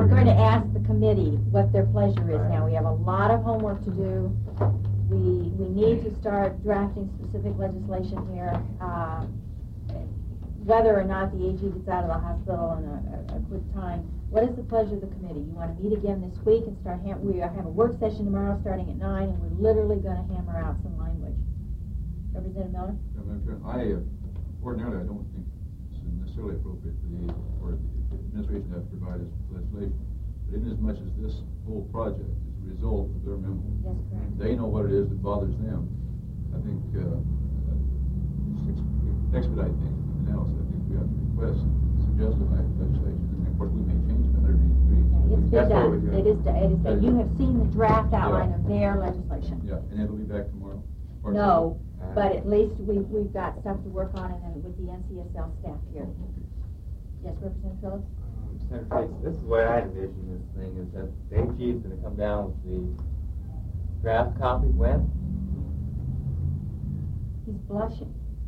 I'm going to ask the committee what their pleasure is now. We have a lot of homework to do. We need to start drafting specific legislation here. Whether or not the AG gets out of the hospital in a quick time, what is the pleasure of the committee? You want to meet again this week and start we have a work session tomorrow starting at 9, and we're literally going to hammer out some language. Representative Miller? Ordinarily, I don't think it's necessarily appropriate for the AG or the administration to have to provide us with legislation. But in as much as this whole project is a result of their memo, that's correct. They know what it is that bothers them. I think expedite things. Else, I think we have to request suggested legislation, and of course we may change it 180 degrees. Yeah, it's been done. It is done. You have seen the draft outline of their legislation. Yeah, and it'll be back tomorrow. No, but at least we've got stuff to work on, and then with the NCSL staff here. Yes, Representative Phillips. Senator Bates, this is the way I envision this thing: is that the AG is going to come down with the draft copy when? He's blushing.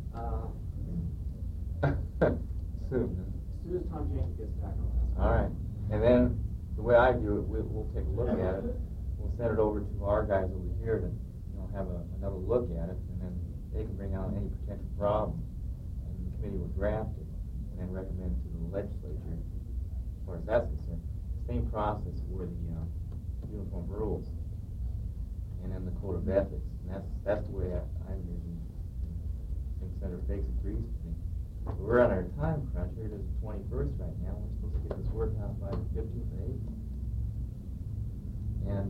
Soon. As soon as Tom Jenkins gets back on. All right. And then the way I view it, we'll take a look at it. We'll send it over to our guys over here to have another look at it, and then they can bring out any potential problem, and the committee will draft it and then recommend it to the legislature. As far as that's concerned, same process for the uniform rules and then the code of ethics. And that's the way I envision. I think Senator Bakes agrees with me. But we're on our time crunch. Here it is the 21st right now. We're supposed to get this work out by the 15th of April. And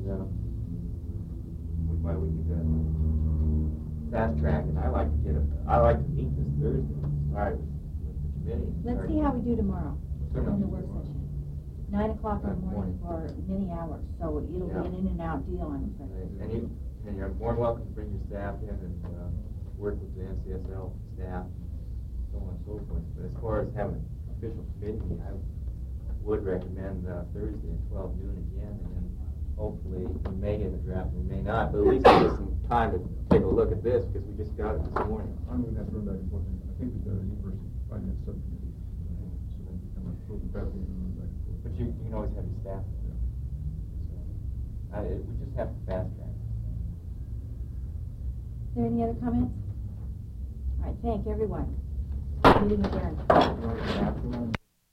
we could fast track it. I like to meet this Thursday. Start with the committee. Let's see how we do tomorrow in the work session. 9 o'clock in the morning for many hours, so it'll be an in and out deal, I'm afraid. And you're more than welcome to bring your staff in and work with the NCSL staff, so on and so forth. But as far as having an official committee meeting, I would recommend Thursday at 12 noon again, and then hopefully we may get a draft, we may not, but at least give us some time to take a look at this, because we just got it this morning. I'm going to have to run back and forth. I think we've got a university finance subcommittee, so then we can close the back and run back and forth. But you can always have your staff. Yeah. So, we just have to fast track. Is there any other comments? All right, thank everyone. Meeting adjourned.